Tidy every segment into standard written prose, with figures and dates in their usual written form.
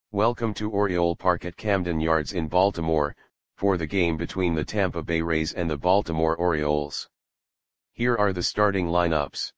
Welcome to Oriole Park at Camden Yards in Baltimore, for the game between the Tampa Bay Rays and the Baltimore Orioles. Here are the starting lineups.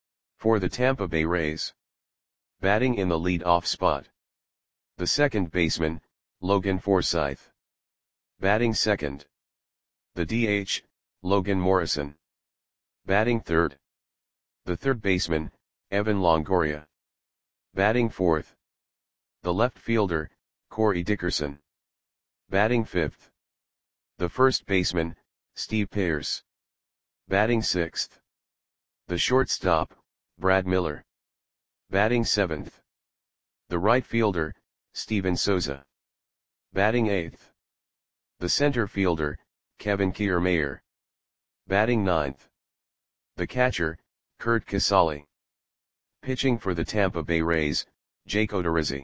For the Tampa Bay Rays. Batting in the lead-off spot. The second baseman, Logan Forsythe. Batting second. The DH, Logan Morrison. Batting third. The third baseman, Evan Longoria. Batting fourth. The left fielder, Corey Dickerson. Batting fifth. The first baseman, Steve Pearce. Batting sixth. The shortstop, Brad Miller. Batting seventh. The right fielder, Steven Souza. Batting eighth. The center fielder, Kevin Kiermaier. Batting ninth. The catcher, Curt Casali. Pitching for the Tampa Bay Rays, Jake Odorizzi.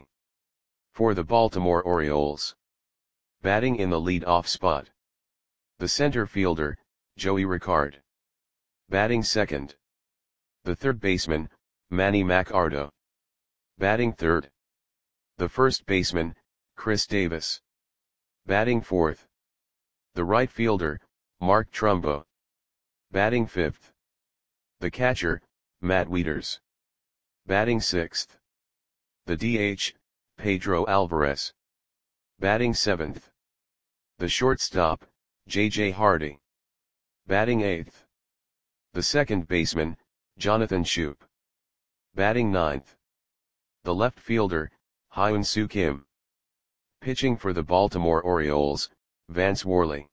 For the Baltimore Orioles. Batting in the lead-off spot. The center fielder, Joey Rickard. Batting second. The third baseman, Manny Machado. Batting third. The first baseman, Chris Davis. Batting fourth. The right fielder, Mark Trumbo. Batting fifth. The catcher, Matt Wieters. Batting sixth. The DH, Pedro Alvarez. Batting seventh. The shortstop, J.J. Hardy. Batting eighth. The second baseman, Jonathan Schoop. Batting ninth. The left fielder, Hyun-Soo Kim. Pitching for the Baltimore Orioles, Vance Worley.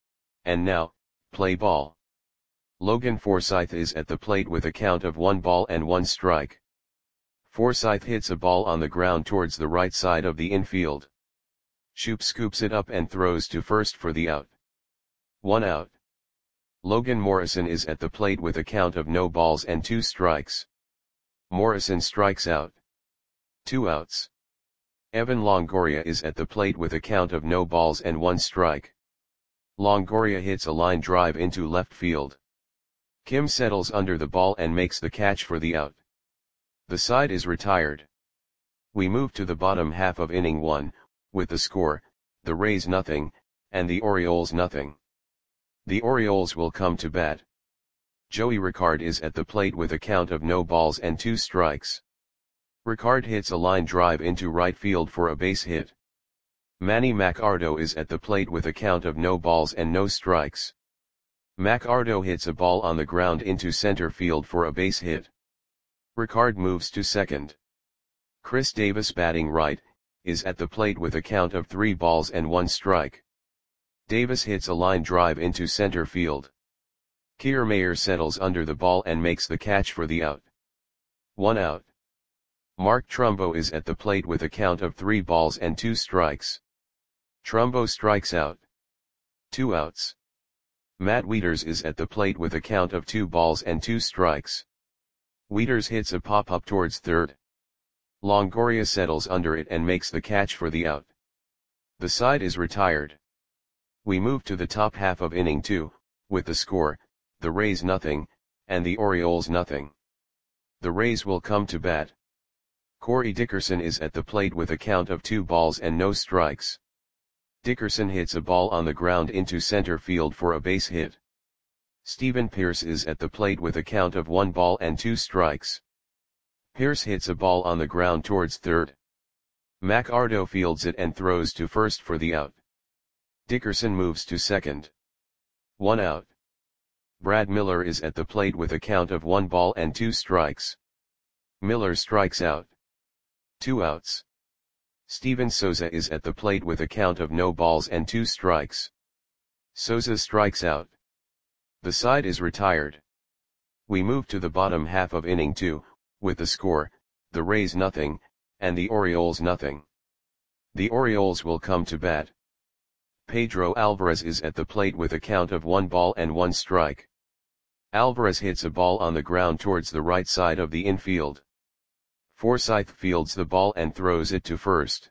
And now, play ball. Logan Forsythe is at the plate with a count of 1-1 strike. Forsythe hits a ball on the ground towards the right side of the infield. Schoop scoops it up and throws to first for the out. 1 out. Logan Morrison is at the plate with a count of 0-2 strikes. Morrison strikes out. 2 outs. Evan Longoria is at the plate with a count of 0-1 strike. Longoria hits a line drive into left field. Kim settles under the ball and makes the catch for the out. The side is retired. We move to the bottom half of inning 1, with the score, the Rays nothing, and the Orioles nothing. The Orioles will come to bat. Joey Rickard is at the plate with a count of 0-2 strikes. Rickard hits a line drive into right field for a base hit. Manny Machado is at the plate with a count of 0 strikes. Machado hits a ball on the ground into center field for a base hit. Rickard moves to second. Chris Davis, batting right, is at the plate with a count of 3-1 strike. Davis hits a line drive into center field. Kiermaier settles under the ball and makes the catch for the out. 1 out. Mark Trumbo is at the plate with a count of 3-2 strikes. Trumbo strikes out. 2 outs. Matt Wieters is at the plate with a count of 2-2 strikes. Wieters hits a pop-up towards third. Longoria settles under it and makes the catch for the out. The side is retired. We move to the top half of inning 2, with the score, the Rays nothing, and the Orioles nothing. The Rays will come to bat. Corey Dickerson is at the plate with a count of 2-0 strikes. Dickerson hits a ball on the ground into center field for a base hit. Steven Pearce is at the plate with a count of 1-2 strikes. Pearce hits a ball on the ground towards third. Machado fields it and throws to first for the out. Dickerson moves to second. 1 out. Brad Miller is at the plate with a count of 1-2 strikes. Miller strikes out. 2 outs. Steven Souza is at the plate with a count of 0-2 strikes. Souza strikes out. The side is retired. We move to the bottom half of inning 2, with the score, the Rays nothing, and the Orioles nothing. The Orioles will come to bat. Pedro Alvarez is at the plate with a count of 1-1 strike. Alvarez hits a ball on the ground towards the right side of the infield. Forsythe fields the ball and throws it to first.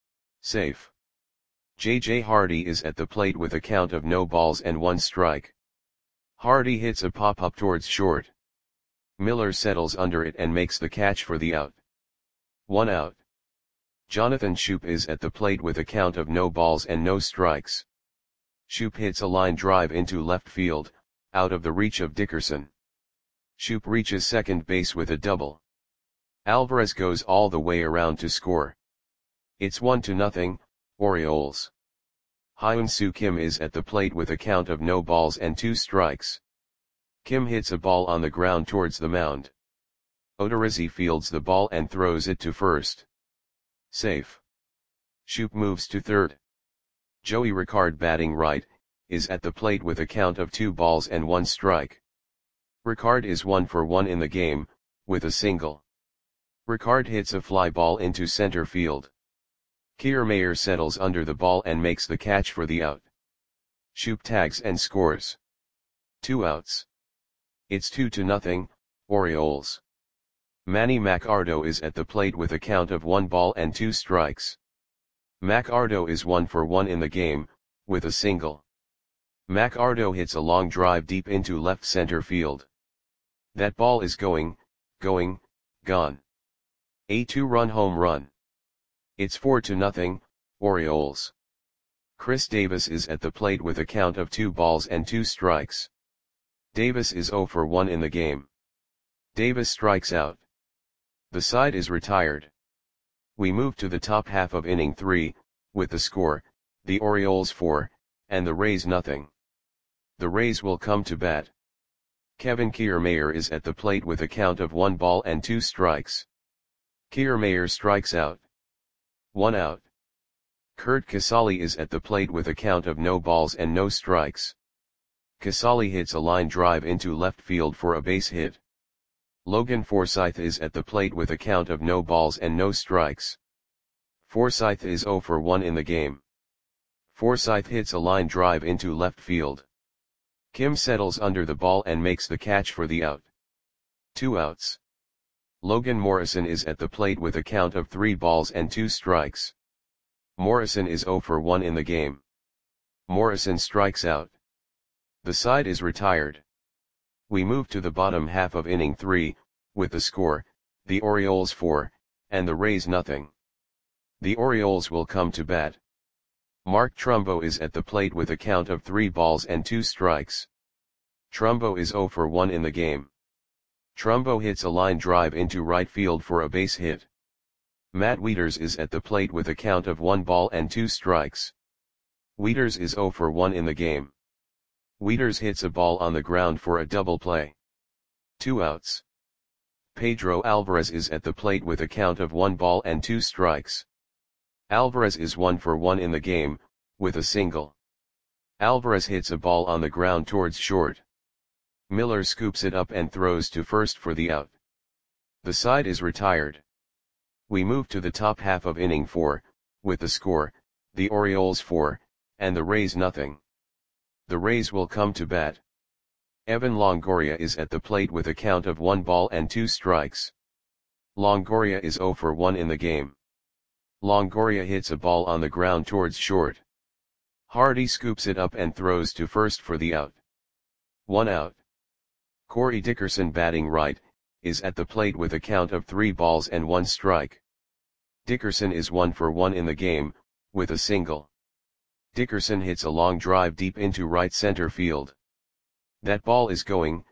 Safe. J.J. Hardy is at the plate with a count of 0-1 strike. Hardy hits a pop-up towards short. Miller settles under it and makes the catch for the out. 1 out. Jonathan Schoop is at the plate with a count of no balls and no strikes. Schoop hits a line drive into left field, out of the reach of Dickerson. Schoop reaches second base with a double. Alvarez goes all the way around to score. It's 1-0, Orioles. Hyun-Soo Kim is at the plate with a count of no balls and 2 strikes. Kim hits a ball on the ground towards the mound. Odorizzi fields the ball and throws it to first. Safe. Schoop moves to third. Joey Ricard, batting right, is at the plate with a count of 2 balls and 1 strike. Ricard is 1 for 1 in the game, with a single. Ricard hits a fly ball into center field. Kiermaier settles under the ball and makes the catch for the out. Schoop tags and scores. 2 outs. It's 2-0, Orioles. Manny Macardo is at the plate with a count of 1 ball and 2 strikes. Macardo is 1 for 1 in the game, with a single. Macardo hits a long drive deep into left center field. That ball is gone. A 2-run home run. It's 4-0, Orioles. Chris Davis is at the plate with a count of 2 balls and 2 strikes. Davis is 0 for 1 in the game. Davis strikes out. The side is retired. We move to the top half of inning 3, with the score, the Orioles 4, and the Rays nothing. The Rays will come to bat. Kevin Kiermaier is at the plate with a count of 1 ball and 2 strikes. Kiermaier strikes out. 1 out. Curt Casali is at the plate with a count of no balls and no strikes. Casali hits a line drive into left field for a base hit. Logan Forsythe is at the plate with a count of no balls and no strikes. Forsythe is 0 for 1 in the game. Forsythe hits a line drive into left field. Kim settles under the ball and makes the catch for the out. 2 outs. Logan Morrison is at the plate with a count of 3 balls and 2 strikes. Morrison is 0 for 1 in the game. Morrison strikes out. The side is retired. We move to the bottom half of inning 3, with the score, the Orioles 4, and the Rays nothing. The Orioles will come to bat. Mark Trumbo is at the plate with a count of 3 balls and 2 strikes. Trumbo is 0 for 1 in the game. Trumbo hits a line drive into right field for a base hit. Matt Wieters is at the plate with a count of 1 ball and 2 strikes. Wieters is 0 for 1 in the game. Wieters hits a ball on the ground for a double play. 2 outs. Pedro Alvarez is at the plate with a count of 1 ball and 2 strikes. Alvarez is 1 for 1 in the game, with a single. Alvarez hits a ball on the ground towards short. Miller scoops it up and throws to first for the out. The side is retired. We move to the top half of inning 4, with the score, the Orioles 4, and the Rays nothing. The Rays will come to bat. Evan Longoria is at the plate with a count of 1 ball and 2 strikes. Longoria is 0 for 1 in the game. Longoria hits a ball on the ground towards short. Hardy scoops it up and throws to first for the out. 1 out. Corey Dickerson, batting right, is at the plate with a count of 3 balls and 1 strike. Dickerson is 1 for 1 in the game, with a single. Dickerson hits a long drive deep into right center field. That ball is gone.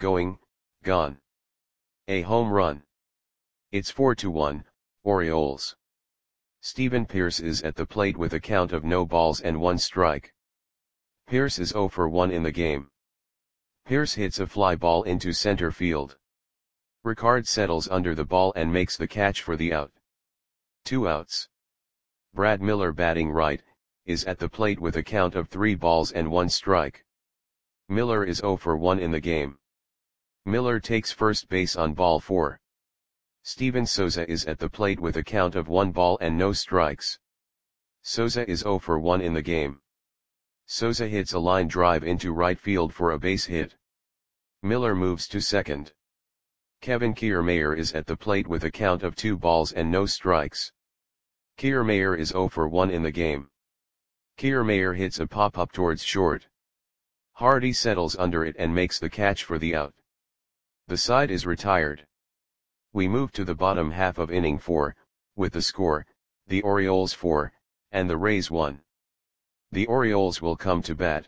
A home run. It's 4-1, Orioles. Stephen Pearce is at the plate with a count of no balls and 1 strike. Pearce is 0 for 1 in the game. Pearce hits a fly ball into center field. Ricard settles under the ball and makes the catch for the out. 2 outs. Brad Miller, batting right, is at the plate with a count of 3 balls and 1 strike. Miller is 0 for 1 in the game. Miller takes first base on ball 4. Steven Souza is at the plate with a count of 1 ball and no strikes. Souza is 0 for 1 in the game. Souza hits a line drive into right field for a base hit. Miller moves to second. Kevin Kiermaier is at the plate with a count of 2 balls and no strikes. Kiermaier is 0 for 1 in the game. Kiermaier hits a pop-up towards short. Hardy settles under it and makes the catch for the out. The side is retired. We move to the bottom half of inning 4, with the score, the Orioles 4, and the Rays 1. The Orioles will come to bat.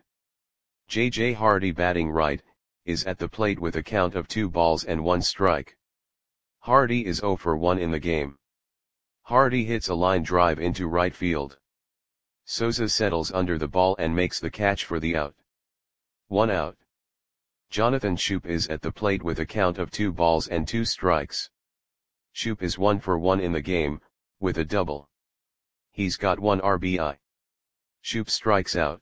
J.J. Hardy batting right, is at the plate with a count of 2 balls and 1 strike. Hardy is 0 for 1 in the game. Hardy hits a line drive into right field. Souza settles under the ball and makes the catch for the out. 1 out. Jonathan Schoop is at the plate with a count of 2 balls and 2 strikes. Schoop is 1 for 1 in the game, with a double. He's got 1 RBI. Schoop strikes out.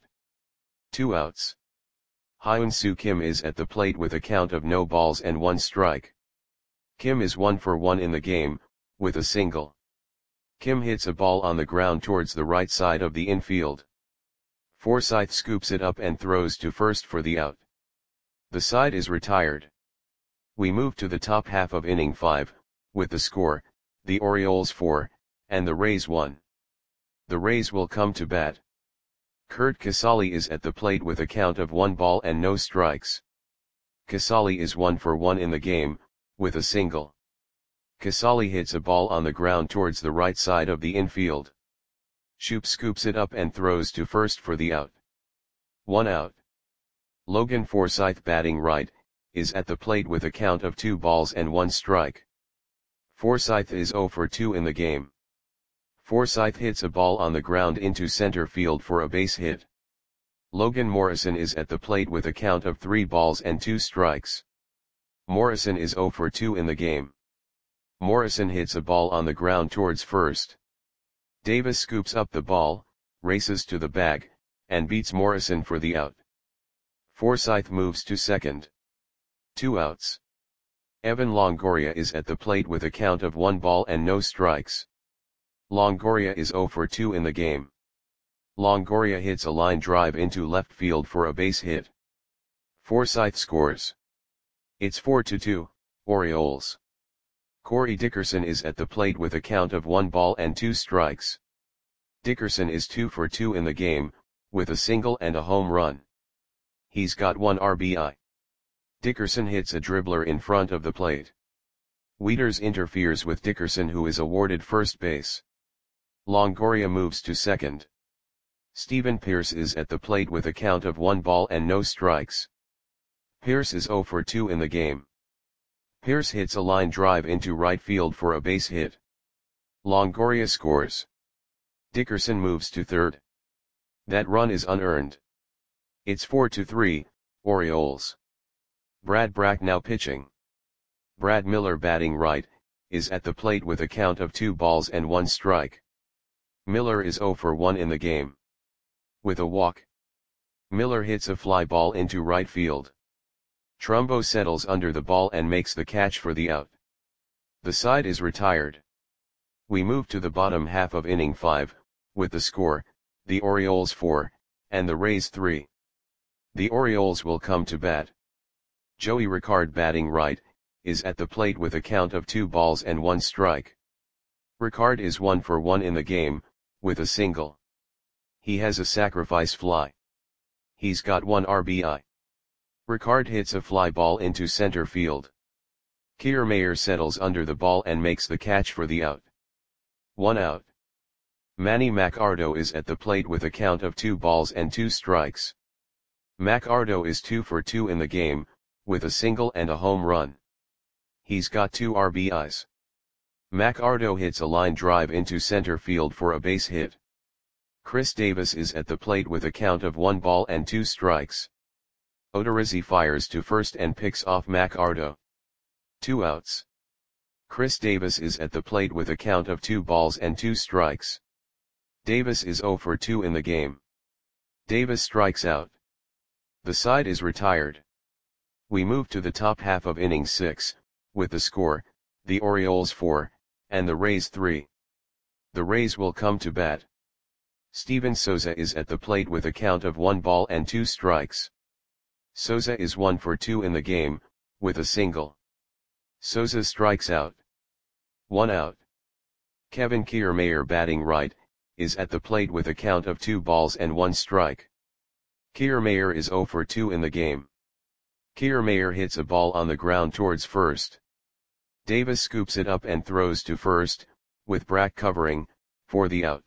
2 outs. Hyun-Soo Kim is at the plate with a count of no balls and 1 strike. Kim is 1 for 1 in the game, with a single. Kim hits a ball on the ground towards the right side of the infield. Forsythe scoops it up and throws to first for the out. The side is retired. We move to the top half of inning 5, with the score, the Orioles 4, and the Rays 1. The Rays will come to bat. Curt Casali is at the plate with a count of 1 ball and no strikes. Casali is 1 for 1 in the game, with a single. Casali hits a ball on the ground towards the right side of the infield. Schoop scoops it up and throws to first for the out. 1 out. Logan Forsythe batting right, is at the plate with a count of 2 balls and 1 strike. Forsythe is 0 for 2 in the game. Forsythe hits a ball on the ground into center field for a base hit. Logan Morrison is at the plate with a count of 3 balls and 2 strikes. Morrison is 0 for 2 in the game. Morrison hits a ball on the ground towards first. Davis scoops up the ball, races to the bag, and beats Morrison for the out. Forsythe moves to second. 2 outs. Evan Longoria is at the plate with a count of 1 ball and no strikes. Longoria is 0 for 2 in the game. Longoria hits a line drive into left field for a base hit. Forsythe scores. It's 4-2, Orioles. Corey Dickerson is at the plate with a count of 1 ball and 2 strikes. Dickerson is 2 for 2 in the game, with a single and a home run. He's got 1 RBI. Dickerson hits a dribbler in front of the plate. Wieters interferes with Dickerson, who is awarded first base. Longoria moves to second. Stephen Pearce is at the plate with a count of 1 ball and no strikes. Pearce is 0 for 2 in the game. Pearce hits a line drive into right field for a base hit. Longoria scores. Dickerson moves to third. That run is unearned. It's 4-3, Orioles. Brad Brach now pitching. Brad Miller batting right, is at the plate with a count of 2 balls and 1 strike. Miller is 0 for 1 in the game. With a walk. Miller hits a fly ball into right field. Trumbo settles under the ball and makes the catch for the out. The side is retired. We move to the bottom half of inning 5, with the score, the Orioles 4, and the Rays 3. The Orioles will come to bat. Joey Ricard batting right, is at the plate with a count of 2 balls and 1 strike. Ricard is 1 for 1 in the game, with a single. He has a sacrifice fly. He's got 1 RBI. Ricard hits a fly ball into center field. Kiermaier settles under the ball and makes the catch for the out. 1 out. Manny Machado is at the plate with a count of 2 balls and 2 strikes. Machado is 2 for 2 in the game, with a single and a home run. He's got 2 RBIs. Machado hits a line drive into center field for a base hit. Chris Davis is at the plate with a count of 1 ball and 2 strikes. Odorizzi fires to first and picks off Machado. 2 outs. Chris Davis is at the plate with a count of 2 balls and 2 strikes. Davis is 0 for 2 in the game. Davis strikes out. The side is retired. We move to the top half of inning 6, with the score, the Orioles 4, and the Rays 3. The Rays will come to bat. Steven Souza is at the plate with a count of 1 ball and 2 strikes. Souza is 1 for 2 in the game, with a single. Souza strikes out. 1 out. Kevin Kiermaier batting right, is at the plate with a count of 2 balls and 1 strike. Kiermaier is 0 for 2 in the game. Kiermaier hits a ball on the ground towards first. Davis scoops it up and throws to first, with Brach covering, for the out.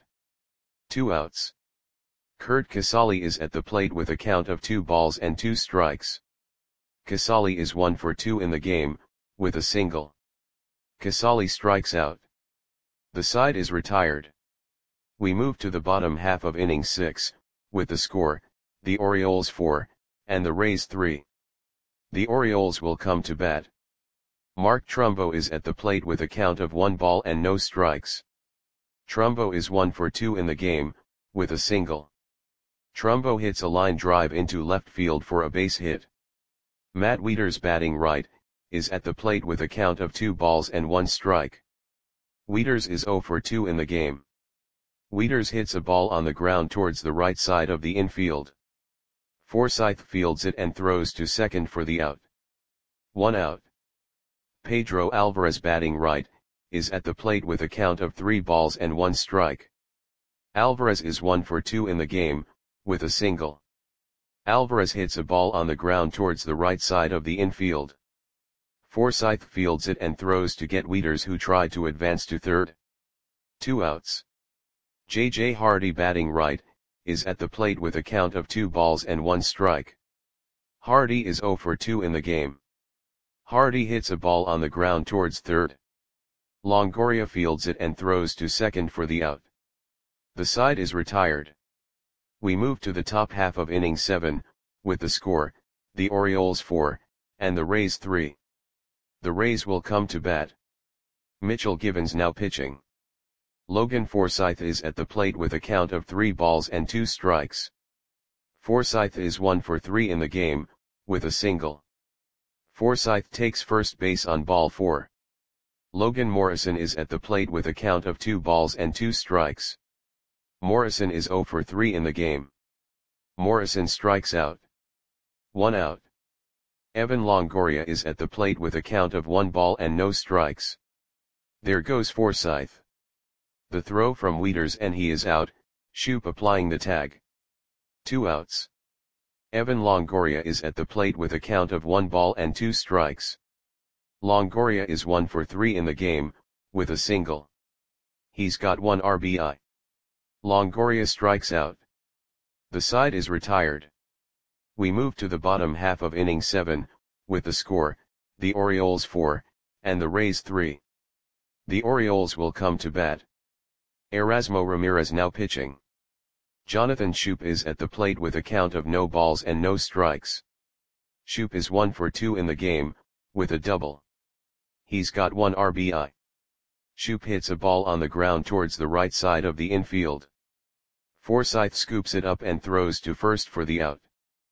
2 outs. Kurt Casale is at the plate with a count of 2 balls and 2 strikes. Casale is 1 for 2 in the game, with a single. Casale strikes out. The side is retired. We move to the bottom half of inning 6, with the score, the Orioles 4, and the Rays 3. The Orioles will come to bat. Mark Trumbo is at the plate with a count of 1 ball and no strikes. Trumbo is 1 for 2 in the game, with a single. Trumbo hits a line drive into left field for a base hit. Matt Wieters, batting right, is at the plate with a count of 2 balls and 1 strike. Wieters is 0 for 2 in the game. Wieters hits a ball on the ground towards the right side of the infield. Forsythe fields it and throws to second for the out. 1 out. Pedro Alvarez, batting right, is at the plate with a count of 3 balls and 1 strike. Alvarez is 1 for 2 in the game, with a single. Alvarez hits a ball on the ground towards the right side of the infield. Forsythe fields it and throws to get Wieters, who tried to advance to third. 2 outs. J.J. Hardy, batting right, is at the plate with a count of 2 balls and 1 strike. Hardy is 0 for 2 in the game. Hardy hits a ball on the ground towards third. Longoria fields it and throws to second for the out. The side is retired. We move to the top half of inning 7, with the score, the Orioles 4, and the Rays 3. The Rays will come to bat. Mitchell Givens now pitching. Logan Forsythe is at the plate with a count of 3 balls and 2 strikes. Forsythe is 1 for 3 in the game, with a single. Forsythe takes first base on ball 4. Logan Morrison is at the plate with a count of 2 balls and 2 strikes. Morrison is 0 for 3 in the game. Morrison strikes out. 1 out. Evan Longoria is at the plate with a count of 1 ball and no strikes. There goes Forsythe. The throw from Wieters and he is out, Shoop applying the tag. 2 outs. Evan Longoria is at the plate with a count of 1 ball and 2 strikes. Longoria is 1 for 3 in the game, with a single. He's got 1 RBI. Longoria strikes out. The side is retired. We move to the bottom half of inning 7, with the score, the Orioles 4, and the Rays 3. The Orioles will come to bat. Erasmo Ramirez now pitching. Jonathan Shoop is at the plate with a count of no balls and no strikes. Shoop is 1 for 2 in the game, with a double. He's got 1 RBI. Shoop hits a ball on the ground towards the right side of the infield. Forsythe scoops it up and throws to first for the out.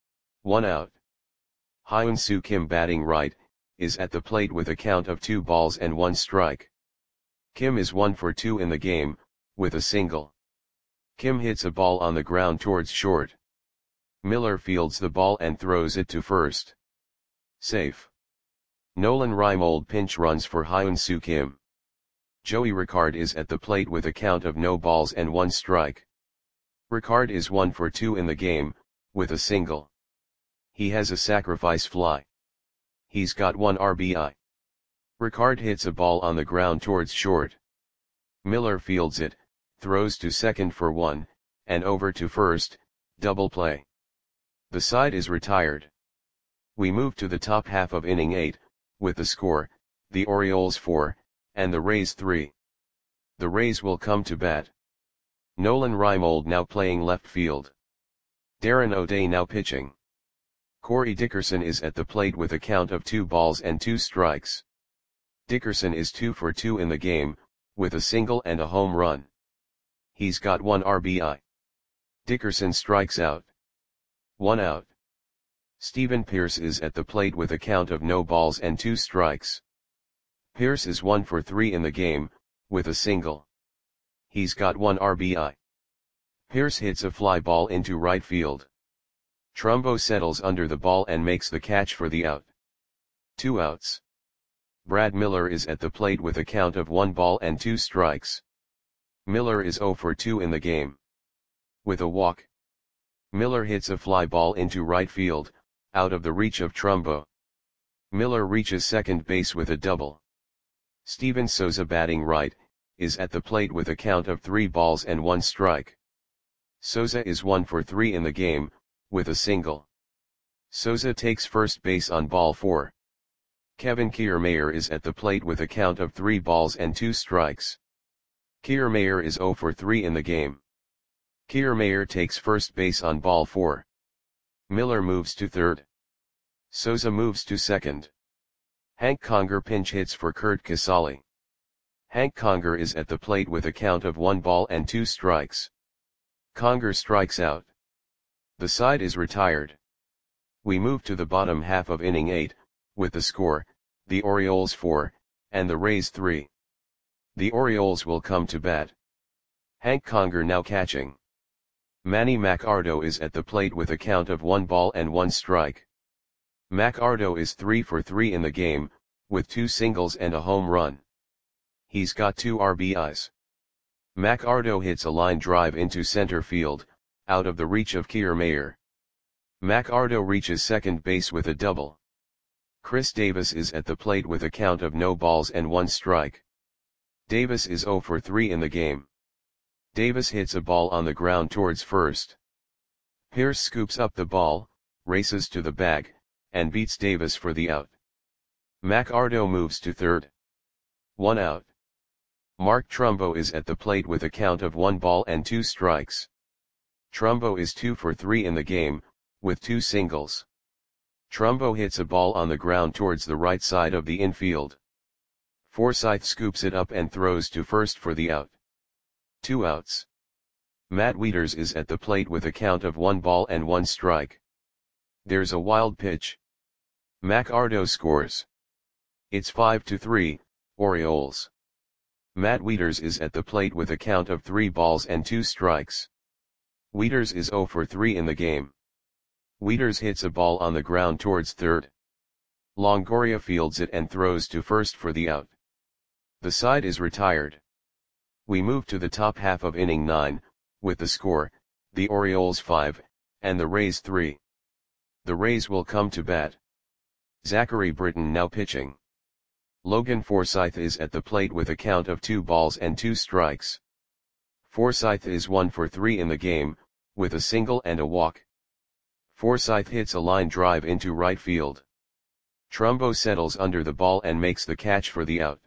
1 out. Hyun-Soo Kim, batting right, is at the plate with a count of 2 balls and 1 strike. Kim is 1 for 2 in the game, with a single. Kim hits a ball on the ground towards short. Miller fields the ball and throws it to first. Safe. Nolan Reimold pinch runs for Hyun-Soo Kim. Joey Ricard is at the plate with a count of no balls and 1 strike. Ricard is 1 for 2 in the game, with a single. He has a sacrifice fly. He's got 1 RBI. Ricard hits a ball on the ground towards short. Miller fields it, throws to second for 1, and over to first, double play. The side is retired. We move to the top half of inning 8, with the score, the Orioles 4, and the Rays 3. The Rays will come to bat. Nolan Reimold now playing left field. Darren O'Day now pitching. Corey Dickerson is at the plate with a count of 2 balls and 2 strikes. Dickerson is 2 for 2 in the game, with a single and a home run. He's got 1 RBI. Dickerson strikes out. 1 out. Stephen Pierce is at the plate with a count of no balls and 2 strikes. Pierce is 1 for 3 in the game, with a single. He's got 1 RBI. Pierce hits a fly ball into right field. Trumbo settles under the ball and makes the catch for the out. 2 outs. Brad Miller is at the plate with a count of 1 ball and 2 strikes. Miller is 0 for 2 in the game. With a walk. Miller hits a fly ball into right field, out of the reach of Trumbo. Miller reaches second base with a double. Steven Souza, batting right, is at the plate with a count of 3 balls and 1 strike. Souza is 1 for 3 in the game, with a single. Souza takes first base on ball 4. Kevin Kiermaier is at the plate with a count of 3 balls and 2 strikes. Kiermaier is 0 for 3 in the game. Kiermaier takes first base on ball 4. Miller moves to third. Souza moves to second. Hank Conger pinch hits for Curt Casali. Hank Conger is at the plate with a count of 1 ball and 2 strikes. Conger strikes out. The side is retired. We move to the bottom half of inning 8, with the score, the Orioles 4, and the Rays 3. The Orioles will come to bat. Hank Conger now catching. Manny Machado is at the plate with a count of 1 ball and 1 strike. Machado is 3 for 3 in the game, with 2 singles and a home run. He's got 2 RBIs. Machado hits a line drive into center field, out of the reach of Kiermaier. Machado reaches second base with a double. Chris Davis is at the plate with a count of no balls and 1 strike. Davis is 0 for 3 in the game. Davis hits a ball on the ground towards first. Pierce scoops up the ball, races to the bag, and beats Davis for the out. Machado moves to third. 1 out. Mark Trumbo is at the plate with a count of 1 ball and 2 strikes. Trumbo is 2 for 3 in the game, with 2 singles. Trumbo hits a ball on the ground towards the right side of the infield. Forsythe scoops it up and throws to first for the out. 2 outs. Matt Wieters is at the plate with a count of 1 ball and 1 strike. There's a wild pitch. Machado scores. It's 5-3, Orioles. Matt Wieters is at the plate with a count of 3 balls and 2 strikes. Wieters is 0 for 3 in the game. Wieters hits a ball on the ground towards third. Longoria fields it and throws to first for the out. The side is retired. We move to the top half of inning 9, with the score, the Orioles 5, and the Rays 3. The Rays will come to bat. Zachary Britton now pitching. Logan Forsythe is at the plate with a count of 2 balls and 2 strikes. Forsythe is 1 for 3 in the game, with a single and a walk. Forsythe hits a line drive into right field. Trumbo settles under the ball and makes the catch for the out.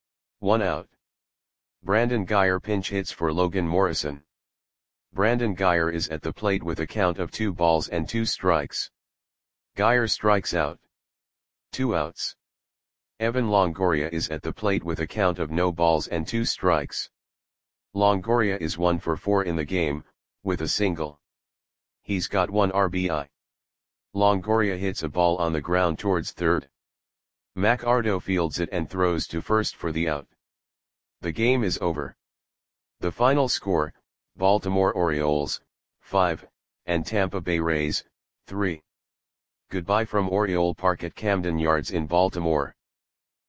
1 out. Brandon Guyer pinch hits for Logan Morrison. Brandon Guyer is at the plate with a count of 2 balls and 2 strikes. Guyer strikes out. 2 outs. Evan Longoria is at the plate with a count of no balls and 2 strikes. Longoria is 1 for 4 in the game, with a single. He's got 1 RBI. Longoria hits a ball on the ground towards third. Machado fields it and throws to first for the out. The game is over. The final score, Baltimore Orioles, 5, and Tampa Bay Rays, 3. Goodbye from Oriole Park at Camden Yards in Baltimore.